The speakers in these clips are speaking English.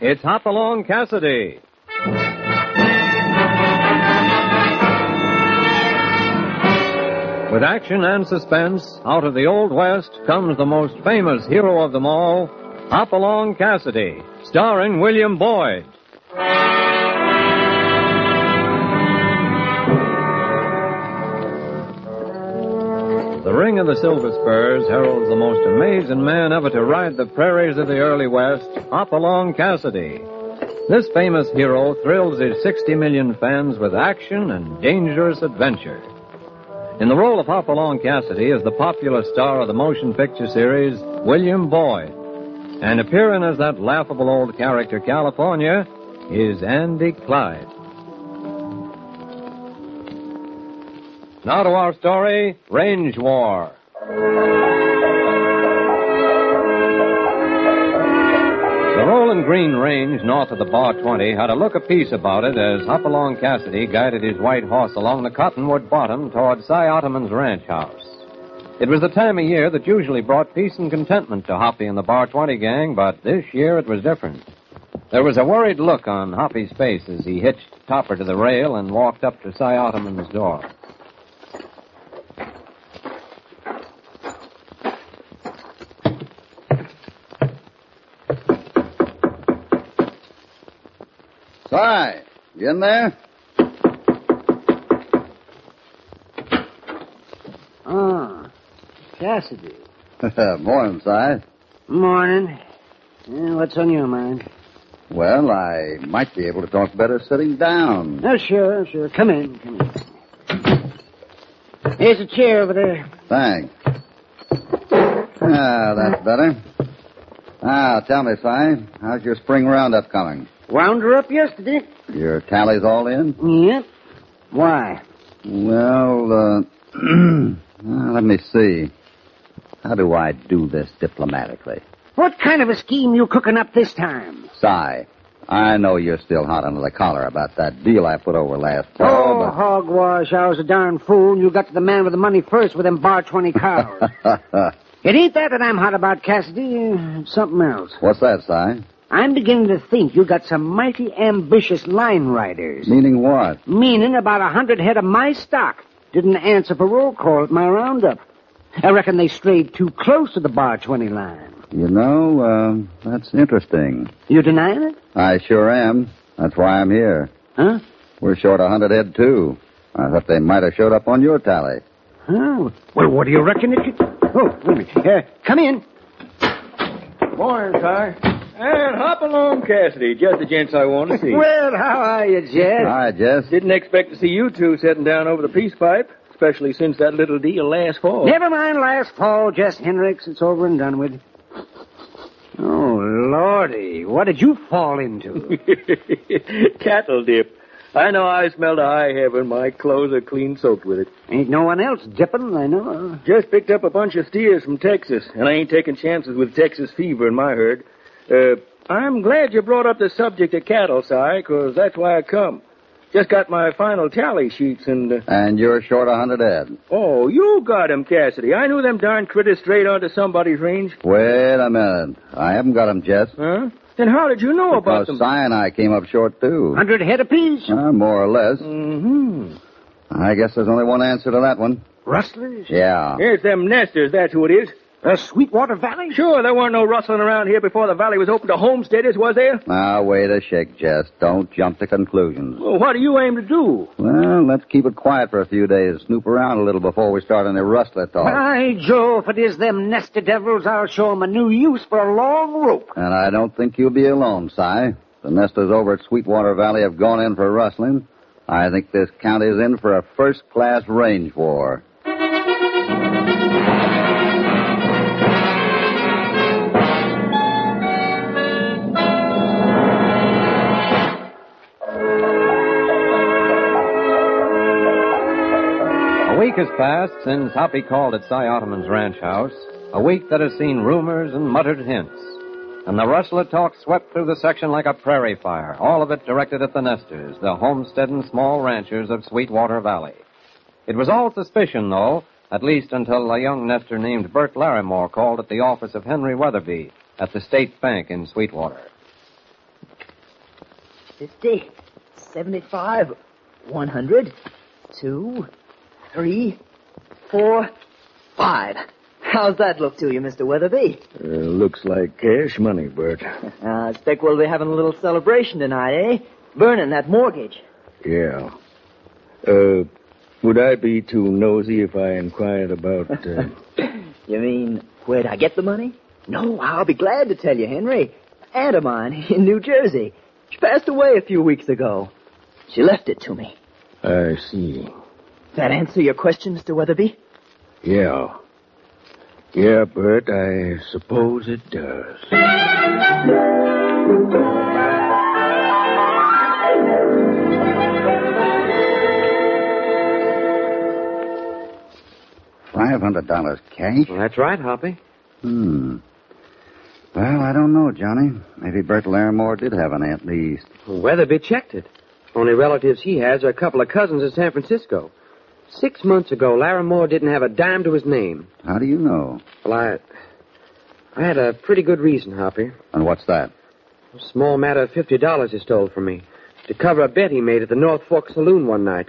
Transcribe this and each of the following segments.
It's Hopalong Cassidy. With action and suspense, out of the Old West comes the most famous hero of them all, Hopalong Cassidy, starring William Boyd. The ring of the Silver Spurs heralds the most amazing man ever to ride the prairies of the early West, Hopalong Cassidy. This famous hero thrills his 60 million fans with action and dangerous adventure. In the role of Hopalong Cassidy is the popular star of the motion picture series, William Boyd. And appearing as that laughable old character, California, is Andy Clyde. Now to our story, Range War. The Rolling Green Range north of the Bar 20 had a look apiece about it as Hopalong Cassidy guided his white horse along the cottonwood bottom toward Cy Ottoman's ranch house. It was the time of year that usually brought peace and contentment to Hoppy and the Bar 20 gang, but this year it was different. There was a worried look on Hoppy's face as he hitched Topper to the rail and walked up to Cy Ottoman's door. Cy, you in there? Oh, Cassidy. Morning, Cy. Morning. What's on your mind? Well, I might be able to talk better sitting down. Oh, sure. Come in. Here's a chair over there. Thanks. That's better. Tell me, Cy, how's your spring roundup coming? Wound her up yesterday. Your tally's all in? Yep. Why? Well, let me see. How do I do this diplomatically? What kind of a scheme you cooking up this time? Cy, I know you're still hot under the collar about that deal I put over last fall. Oh, hogwash. I was a darn fool. You got to the man with the money first with them Bar 20 cows. It ain't that I'm hot about, Cassidy. It's something else. What's that, Cy? I'm beginning to think you got some mighty ambitious line riders. Meaning what? Meaning about 100 head of my stock didn't answer for roll call at my roundup. I reckon they strayed too close to the Bar 20 line. You know, that's interesting. You denying it? I sure am. That's why I'm here. Huh? We're short 100 head, too. I thought they might have showed up on your tally. Oh. Well, what do you reckon it could... Oh, wait a minute. Come in. Morning, Cy. And Hopalong Cassidy, just the gents I want to see. Well, how are you, Jess? Hi, Jess. Didn't expect to see you two sitting down over the peace pipe, especially since that little deal last fall. Never mind last fall, Jess Hendricks. It's over and done with. Oh, Lordy. What did you fall into? Cattle dip. I know I smell to high heaven. My clothes are clean soaked with it. Ain't no one else dipping, I know. Just picked up a bunch of steers from Texas, and I ain't taking chances with Texas fever in my herd. I'm glad you brought up the subject of cattle, Si, because that's why I come. Just got my final tally sheets and... And you're short 100 head. Oh, you got 'em, Cassidy. I knew them darn critters strayed onto somebody's range. Wait a minute. I haven't got 'em, Jess. Huh? Then how did you know about them? Because Si and I came up short, too. 100 head apiece? More or less. Mm-hmm. I guess there's only one answer to that one. Rustlers? Yeah. Here's them nesters, that's who it is. Sweetwater Valley? Sure, there weren't no rustling around here before the valley was open to homesteaders, was there? Now, wait a shake, Jess. Don't jump to conclusions. Well, what do you aim to do? Well, let's keep it quiet for a few days. Snoop around a little before we start any rustler talk. By Joe, if it is them nestor devils, I'll show 'em a new use for a long rope. And I don't think you'll be alone, Si. The nesters over at Sweetwater Valley have gone in for rustling. I think this county's in for a first-class range war. A week has passed since Hoppy called at Cy Ottoman's ranch house, a week that has seen rumors and muttered hints. And the rustler talk swept through the section like a prairie fire, all of it directed at the nesters, the homesteading small ranchers of Sweetwater Valley. It was all suspicion, though, at least until a young nester named Bert Larimore called at the office of Henry Weatherby at the State Bank in Sweetwater. 50, 75, 100, 2, 3, 4, 5. How's that look to you, Mr. Weatherby? Looks like cash money, Bert. I expect we'll be having a little celebration tonight, eh? Burning that mortgage. Yeah. Would I be too nosy if I inquired about... You mean, where'd I get the money? No, I'll be glad to tell you, Henry. Aunt of mine in New Jersey. She passed away a few weeks ago. She left it to me. I see. That answer your question, Mr. Weatherby? Yeah. Yeah, Bert, I suppose it does. $500 cash? Well, that's right, Hoppy. Well, I don't know, Johnny. Maybe Bert Larimore did have an aunt in the East. Weatherby checked it. Only relatives he has are a couple of cousins in San Francisco. 6 months ago, Larimore didn't have a dime to his name. How do you know? Well, I had a pretty good reason, Hoppy. And what's that? A small matter of $50 he stole from me to cover a bet he made at the North Fork Saloon one night.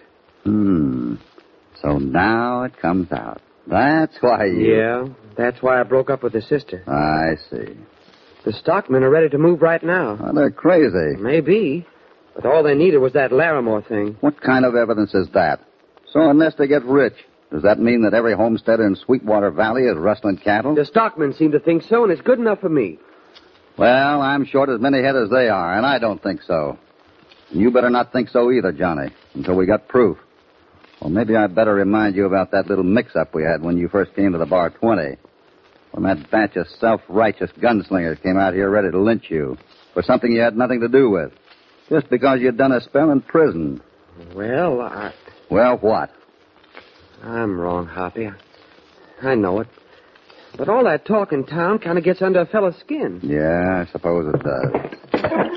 So now it comes out. That's why you... Yeah, that's why I broke up with his sister. I see. The stockmen are ready to move right now. Well, they're crazy. Maybe, but all they needed was that Larimore thing. What kind of evidence is that? So unless they get rich, does that mean that every homesteader in Sweetwater Valley is rustling cattle? The stockmen seem to think so, and it's good enough for me. Well, I'm short as many head as they are, and I don't think so. And you better not think so either, Johnny, until we got proof. Well, maybe I'd better remind you about that little mix-up we had when you first came to the Bar 20. When that batch of self-righteous gunslingers came out here ready to lynch you for something you had nothing to do with. Just because you'd done a spell in prison. Well, Well, what? I'm wrong, Hoppy. I know it. But all that talk in town kind of gets under a fellow's skin. Yeah, I suppose it does.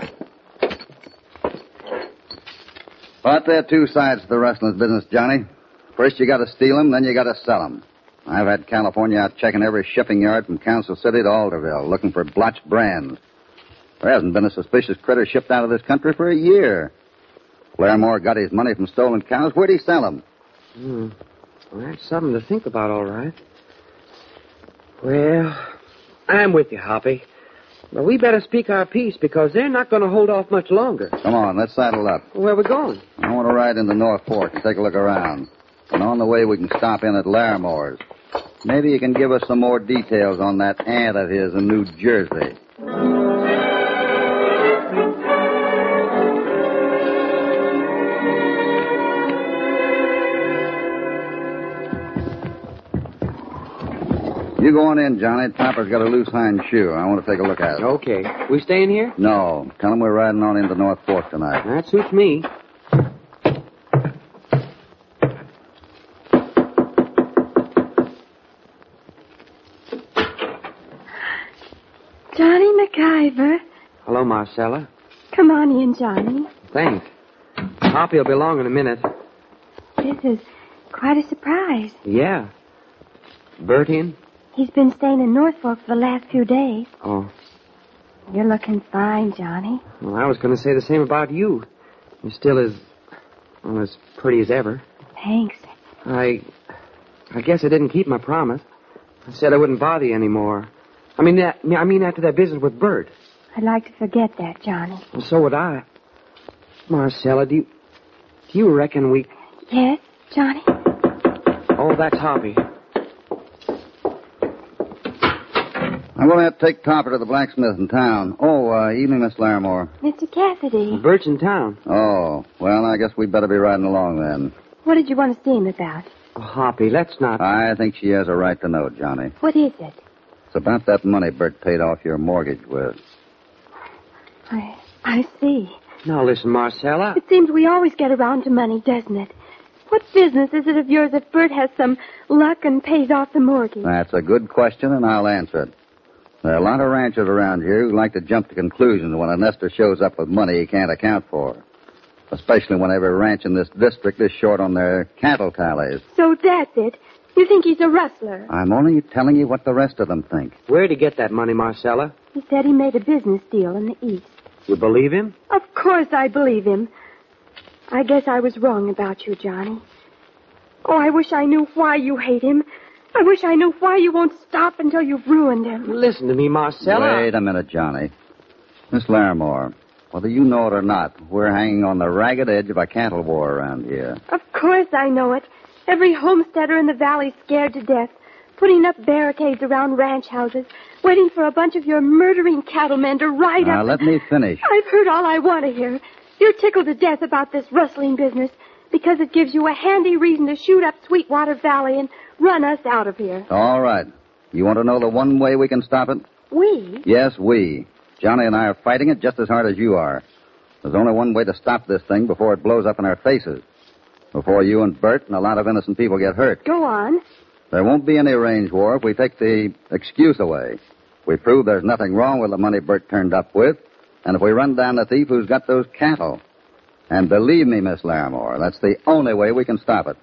But there are two sides to the rustling business, Johnny. First, you got to steal them, then you got to sell them. I've had California out checking every shipping yard from Council City to Alderville, looking for blotched brands. There hasn't been a suspicious critter shipped out of this country for a year. Larimore got his money from stolen cows. Where'd he sell them? Well, that's something to think about, all right. Well, I'm with you, Hoppy. But we better speak our piece because they're not going to hold off much longer. Come on, let's saddle up. Where are we going? I want to ride into North Fork and take a look around. And on the way, we can stop in at Larimore's. Maybe you can give us some more details on that aunt of his in New Jersey. You go on in, Johnny. Topper's got a loose hind shoe. I want to take a look at it. Okay. We staying here? No. Tell him we're riding on into North Fork tonight. That suits me. Johnny McIver. Hello, Marcella. Come on in, Johnny. Thanks. Hoppy will be along in a minute. This is quite a surprise. Yeah. Bert in? He's been staying in Norfolk for the last few days. Oh. You're looking fine, Johnny. Well, I was going to say the same about you. You're still as pretty as ever. Thanks. I guess I didn't keep my promise. I said I wouldn't bother you anymore. I mean after that business with Bert. I'd like to forget that, Johnny. Well, so would I. Marcella, do you reckon we... Yes, Johnny? Oh, that's Hoppy. I'm going to have to take Topper to the blacksmith in town. Oh, evening, Miss Larimore. Mr. Cassidy. Bert's in town. Oh, well, I guess we'd better be riding along then. What did you want to see him about? Oh, Hoppy, let's not... I think she has a right to know, Johnny. What is it? It's about that money Bert paid off your mortgage with. I see. Now, listen, Marcella. It seems we always get around to money, doesn't it? What business is it of yours if Bert has some luck and pays off the mortgage? That's a good question, and I'll answer it. There are a lot of ranchers around here who like to jump to conclusions when a nester shows up with money he can't account for. Especially when every ranch in this district is short on their cattle tallies. So that's it. You think he's a rustler? I'm only telling you what the rest of them think. Where'd he get that money, Marcella? He said he made a business deal in the East. You believe him? Of course I believe him. I guess I was wrong about you, Johnny. Oh, I wish I knew why you hate him. I wish I knew why you won't stop until you've ruined him. Listen to me, Marcella. Wait a minute, Johnny. Miss Larimore, whether you know it or not, we're hanging on the ragged edge of a cattle war around here. Of course I know it. Every homesteader in the valley's scared to death, putting up barricades around ranch houses, waiting for a bunch of your murdering cattlemen to ride Now, up. let me finish. I've heard all I want to hear. You're tickled to death about this rustling business because it gives you a handy reason to shoot up Sweetwater Valley and run us out of here. All right. You want to know the one way we can stop it? We? Yes, we. Johnny and I are fighting it just as hard as you are. There's only one way to stop this thing before it blows up in our faces. Before you and Bert and a lot of innocent people get hurt. Go on. There won't be any range war if we take the excuse away. We prove there's nothing wrong with the money Bert turned up with, and if we run down the thief who's got those cattle. And believe me, Miss Larimore, that's the only way we can stop it.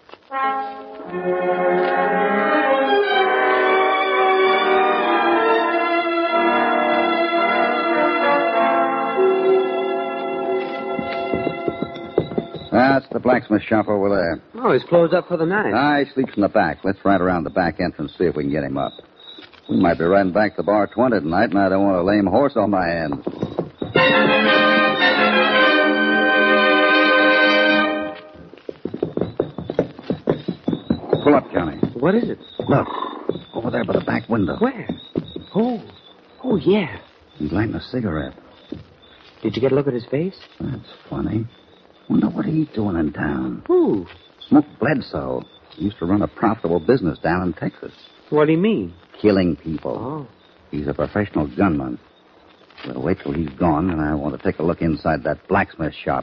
That's the blacksmith shop over there. Oh, he's closed up for the night. He sleeps in the back. Let's ride around the back entrance, see if we can get him up. We might be riding back to Bar 20 tonight, and I don't want a lame horse on my hands. Pull up, Johnny. What is it? Look, over there by the back window. Where? Oh, yeah. He's lighting a cigarette. Did you get a look at his face? That's funny. Wonder what he's doing in town. Who? Smoke Bledsoe. He used to run a profitable business down in Texas. What do you mean? Killing people. Oh. He's a professional gunman. We'll wait till he's gone, and I want to take a look inside that blacksmith shop.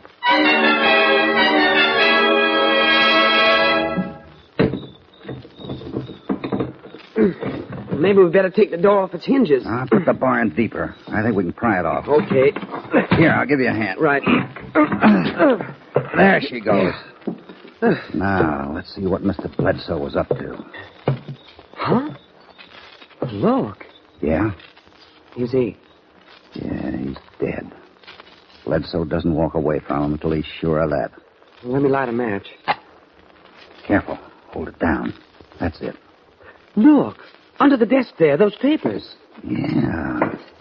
Maybe we better take the door off its hinges. Put the bar in deeper. I think we can pry it off. Okay. Here, I'll give you a hand. Right. There she goes. Now, let's see what Mr. Bledsoe was up to. Huh? Look. Yeah? Is he? Yeah, he's dead. Bledsoe doesn't walk away from him until he's sure of that. Let me light a match. Careful. Hold it down. That's it. Look. Under the desk there, those papers. Yeah.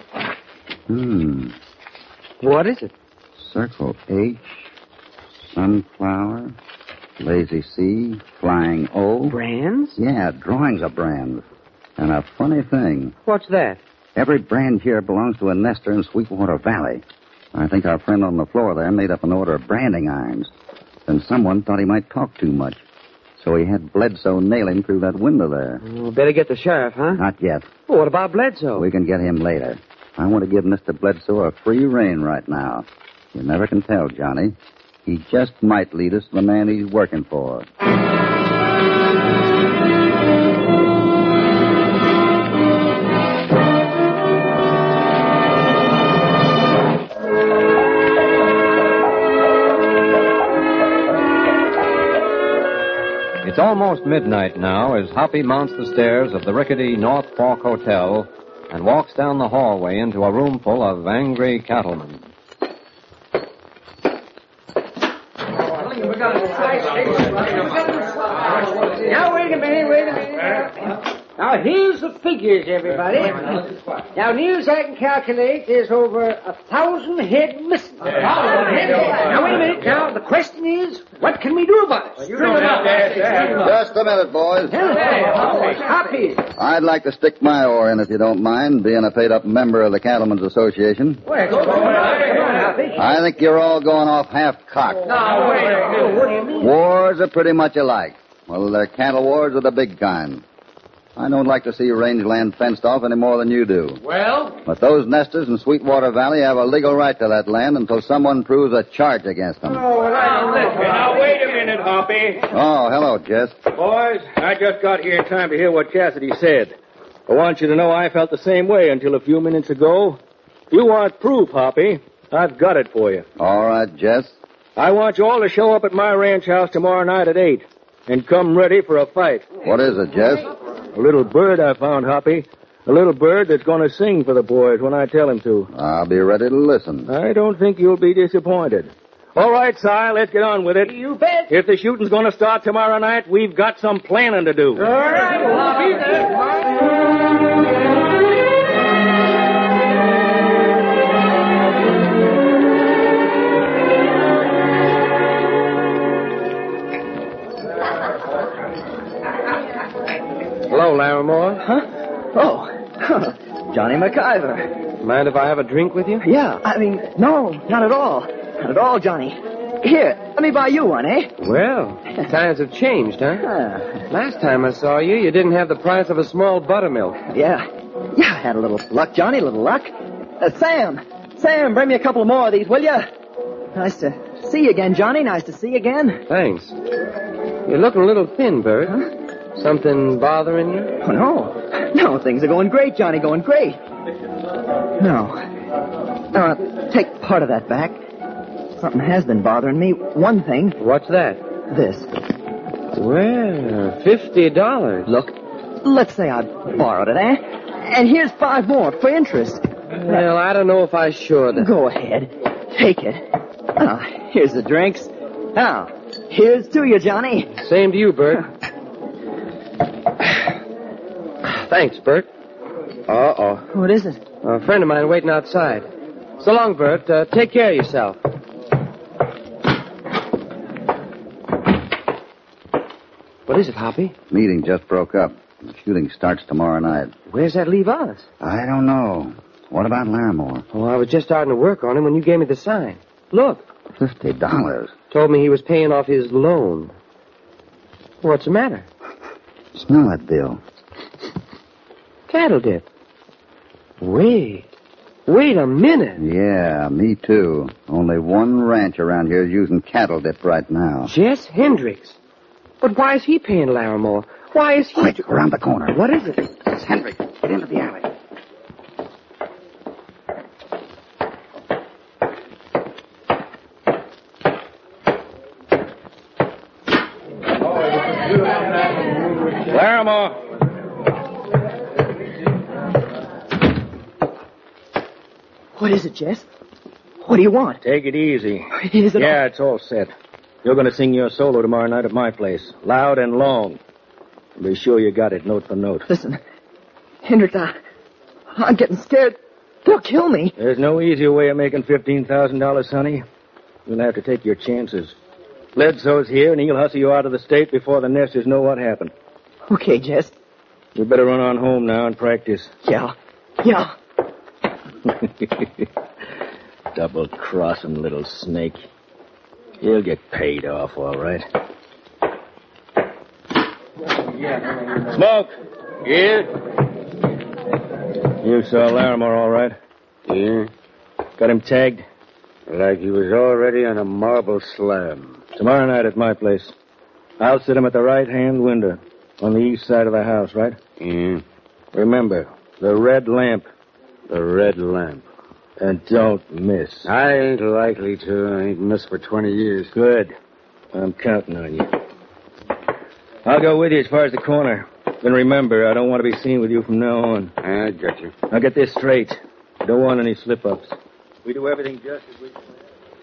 What is it? Circle H, sunflower, lazy C, flying O. Brands? Yeah, drawings of brands. And a funny thing. What's that? Every brand here belongs to a nester in Sweetwater Valley. I think our friend on the floor there made up an order of branding irons. Then someone thought he might talk too much. So he had Bledsoe nail him through that window there. Oh, better get the sheriff, huh? Not yet. Well, what about Bledsoe? We can get him later. I want to give Mr. Bledsoe a free rein right now. You never can tell, Johnny. He just might lead us to the man he's working for. It's almost midnight now as Hoppy mounts the stairs of the rickety North Fork Hotel and walks down the hallway into a room full of angry cattlemen. Now, wait a minute. Now, here's the figures, everybody. Now, near as I can calculate, there's over 1,000 head missing. Now, wait a minute. Now, the question is, what can we do about it? Just a minute, boys. Hoppy. I'd like to stick my oar in, if you don't mind, being a paid-up member of the Cattlemen's Association. Well, come on, Hoppy. I think you're all going off half-cocked. Now, wait. What do you mean? Wars are pretty much alike. Well, they're cattle wars of the big kind. I don't like to see rangeland fenced off any more than you do. Well? But those nesters in Sweetwater Valley have a legal right to that land until someone proves a charge against them. Now, wait a minute, Hoppy. Oh, hello, Jess. Boys, I just got here in time to hear what Cassidy said. I want you to know I felt the same way until a few minutes ago. If you want proof, Hoppy, I've got it for you. All right, Jess. I want you all to show up at my ranch house tomorrow night at 8 and come ready for a fight. What is it, Jess? A little bird I found, Hoppy. A little bird that's going to sing for the boys when I tell him to. I'll be ready to listen. I don't think you'll be disappointed. All right, Si, let's get on with it. You bet. If the shooting's going to start tomorrow night, we've got some planning to do. All right, well, I'll be there. Hello, Larimore. Huh? Oh, Johnny McIver. Mind if I have a drink with you? Yeah, I mean, no, not at all. Not at all, Johnny. Here, let me buy you one, eh? Well, times have changed, huh? Last time I saw you, you didn't have the price of a small buttermilk. Yeah. Yeah, I had a little luck, Johnny, a little luck. Sam, bring me a couple more of these, will you? Nice to see you again, Johnny. Nice to see you again. Thanks. You're looking a little thin, Bert. Huh? Something bothering you? Oh, no. No, things are going great, Johnny, going great. No. No, take part of that back. Something has been bothering me. One thing. What's that? This. Well, $50. Look, let's say I borrowed it, eh? And here's 5 more for interest. Well, I don't know if I should. Go ahead. Take it. Here's the drinks. Now, here's to you, Johnny. Same to you, Bert. Thanks, Bert. Uh-oh. What is it? A friend of mine waiting outside. So long, Bert. Take care of yourself. What is it, Hoppy? Meeting just broke up. The shooting starts tomorrow night. Where's that leave us? I don't know. What about Larimore? Oh, I was just starting to work on him when you gave me the sign. Look. $50. Told me he was paying off his loan. What's the matter? Smell that bill. Cattle dip. Wait a minute. Yeah, me too. Only one ranch around here is using cattle dip right now. Jess Hendricks. But why is he paying Larimore? Why is he... Quick, around the corner. What is it? It's Hendricks. Get into the alley. Larimore. What is it, Jess? What do you want? Take it easy. Is it Yeah, it's all set. You're going to sing your solo tomorrow night at my place. Loud and long. Be sure you got it, note for note. Listen, Hendricks, I'm getting scared. They'll kill me. There's no easier way of making $15,000, Sonny. You'll have to take your chances. Bledsoe's here, and he'll hustle you out of the state before the Nesters know what happened. Okay, Jess. You better run on home now and practice. Yeah. Double-crossing little snake. He'll get paid off, all right. Smoke! Yeah? You saw Larimore, all right? Yeah? Got him tagged? Like he was already on a marble slab. Tomorrow night at my place. I'll sit him at the right-hand window on the east side of the house, right? Yeah? Remember, the red lamp. The red lamp. And don't miss. I ain't likely to. I ain't missed for 20 years. Good. I'm counting on you. I'll go with you as far as the corner. Then remember, I don't want to be seen with you from now on. I got you. Now get this straight. Don't want any slip-ups. We do everything just as we planned.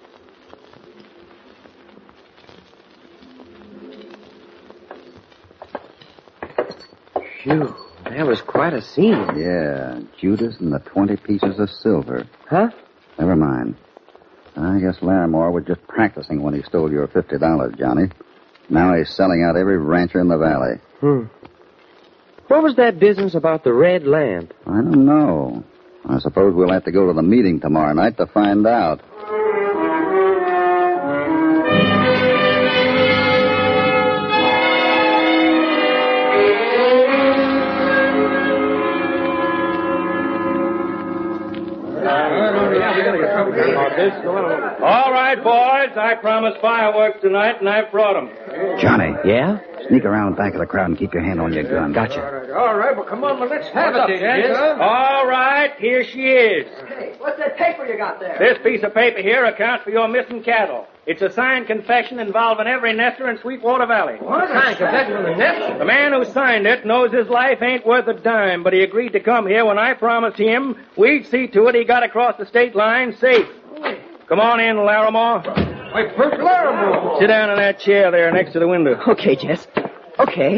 Phew, that was quite a scene. Yeah, Judas and the 20 pieces of silver. Huh? Never mind. I guess Larimore was just practicing when he stole your $50, Johnny. Now he's selling out every rancher in the valley. What was that business about the red lamp? I don't know. I suppose we'll have to go to the meeting tomorrow night to find out. All right, boys. I promised fireworks tonight, and I've brought them. Johnny. Yeah? Sneak around the back of the crowd and keep your hand on your gun. Gotcha. All right, well, come on, well, let's have it, Jess. All right, here she is. Hey, what's that paper you got there? This piece of paper here accounts for your missing cattle. It's a signed confession involving every nester in Sweetwater Valley. What? Signed confession from the nest? The man who signed it knows his life ain't worth a dime, but he agreed to come here when I promised him we'd see to it he got across the state line safe. Come on in, Larimore. Why, Bert Larimore. Sit down in that chair there next to the window. Okay, Jess. Okay.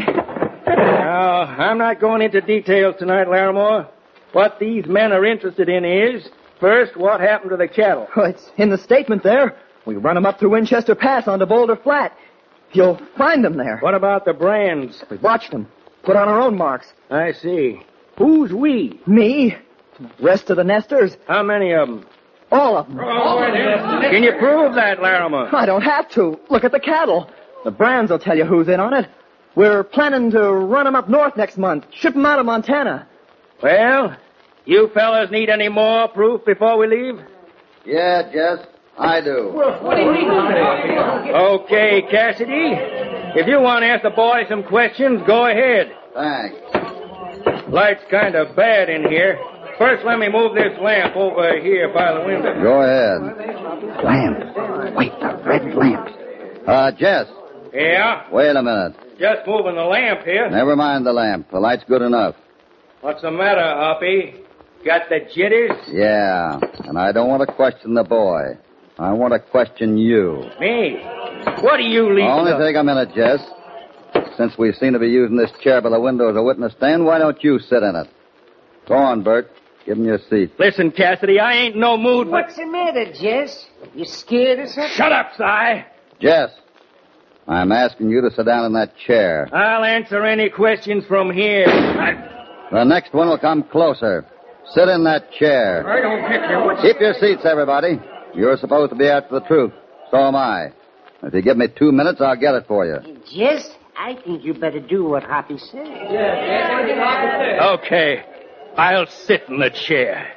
Now, I'm not going into details tonight, Larimore. What these men are interested in is, first, what happened to the cattle. Well, it's in the statement there. We run them up through Winchester Pass onto Boulder Flat. You'll find them there. What about the brands? We watched them. Put on our own marks. I see. Who's we? Me. Rest of the nesters. How many of them? All of them. Can you prove that, Larimore? I don't have to. Look at the cattle. The brands will tell you who's in on it. We're planning to run them up north next month. Ship them out of Montana. Well, you fellas need any more proof before we leave? Yeah, Jess, I do. What do you mean? Okay, Cassidy. If you want to ask the boys some questions, go ahead. Thanks. Light's kind of bad in here. First, let me move this lamp over here by the window. Go ahead. Lamp. Wait, the red lamp. Jess. Yeah? Wait a minute. Just moving the lamp here. Never mind the lamp. The light's good enough. What's the matter, Hoppy? Got the jitters? Yeah, and I don't want to question the boy. I want to question you. Me? What do you leave? Only take a minute, Jess. Since we seem to be using this chair by the window as a witness stand, why don't you sit in it? Go on, Bert. Give him your seat. Listen, Cassidy, I ain't in no mood. What's the matter, Jess? You scared or something? Shut up, Si. Jess, I'm asking you to sit down in that chair. I'll answer any questions from here. The next one will come closer. Sit in that chair. I don't get you. What's... Keep your seats, everybody. You're supposed to be after the truth. So am I. If you give me 2 minutes, I'll get it for you. Jess, I think you better do what Hoppy said. Okay. I'll sit in the chair.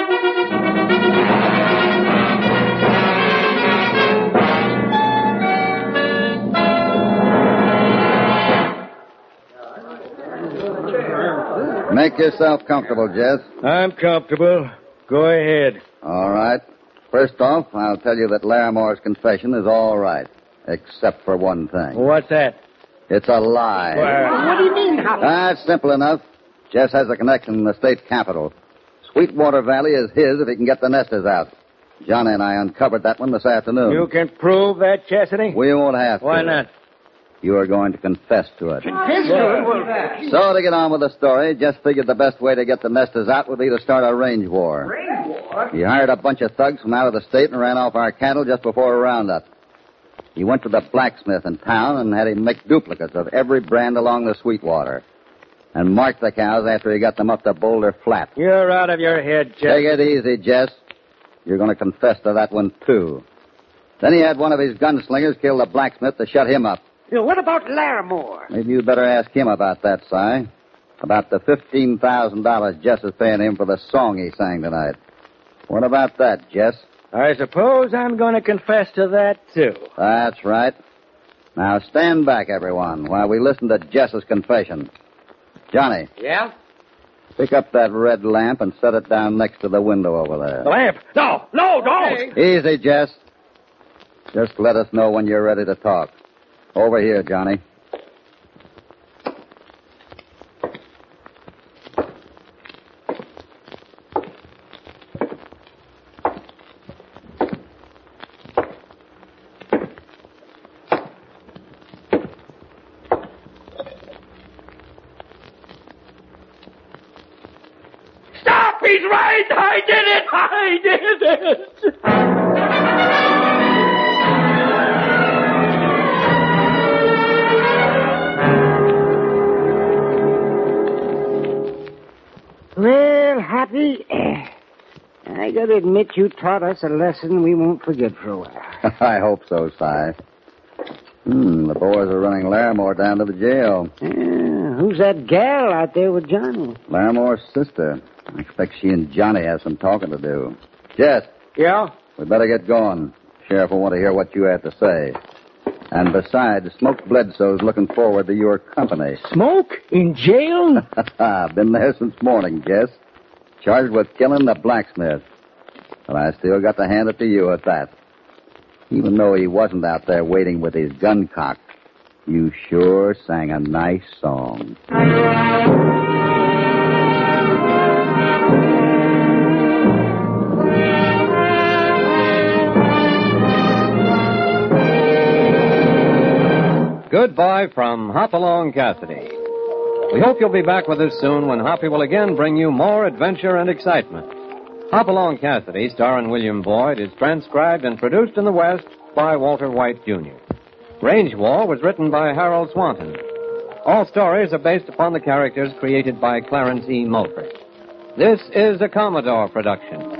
Make yourself comfortable, Jess. I'm comfortable. Go ahead. All right. First off, I'll tell you that Larimore's confession is all right, except for one thing. What's that? It's a lie. What do you mean, Hoppy? That's simple enough. Jess has a connection in the state capital. Sweetwater Valley is his if he can get the nesters out. Johnny and I uncovered that one this afternoon. You can prove that, Cassidy? We won't have to. Why not? You are going to confess to it. Confess to it? So, to get on with the story, Jess figured the best way to get the nesters out would be to start a range war. Range war? He hired a bunch of thugs from out of the state and ran off our cattle just before a roundup. He went to the blacksmith in town and had him make duplicates of every brand along the Sweetwater and marked the cows after he got them up to Boulder Flat. You're out of your head, Jess. Take it easy, Jess. You're going to confess to that one, too. Then he had one of his gunslingers kill the blacksmith to shut him up. What about Larimore? Maybe you'd better ask him about that, Si. About the $15,000 Jess is paying him for the song he sang tonight. What about that, Jess? I suppose I'm going to confess to that, too. That's right. Now stand back, everyone, while we listen to Jess's confession. Johnny. Yeah? Pick up that red lamp and set it down next to the window over there. The lamp? No, don't! Easy, Jess. Just let us know when you're ready to talk. Over here, Johnny. Stop! He's right! I did it! Well, Hoppy, I gotta admit you taught us a lesson we won't forget for a while. I hope so, Si. The boys are running Larimore down to the jail. Who's that gal out there with Johnny? Larimore's sister. I expect she and Johnny have some talking to do. Jess, Yeah? we better get going. Sheriff will want to hear what you have to say. And besides, Smoke Bledsoe's looking forward to your company. Smoke? In jail? Been there since morning, Jess. Charged with killing the blacksmith. But I still got to hand it to you at that. Even though he wasn't out there waiting with his gun cocked, you sure sang a nice song. Goodbye from Hopalong Cassidy. We hope you'll be back with us soon when Hoppy will again bring you more adventure and excitement. Hopalong Cassidy, starring William Boyd, is transcribed and produced in the West by Walter White, Jr. Range War was written by Harold Swanton. All stories are based upon the characters created by Clarence E. Mulford. This is a Commodore production.